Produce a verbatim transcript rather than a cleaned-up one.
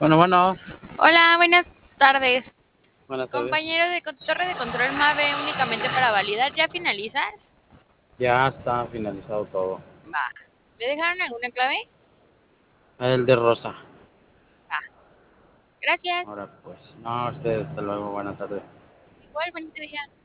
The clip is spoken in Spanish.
Bueno, bueno, Hola, buenas tardes. buenas tardes. Compañero de con- torre de control MAVE únicamente para validar. ¿Ya finalizas? Ya está finalizado todo. Va. ¿Le dejaron alguna clave? El de Rosa. Va. Gracias. Ahora pues, no, ustedes, hasta luego, buena tarde. Igual, bonito día.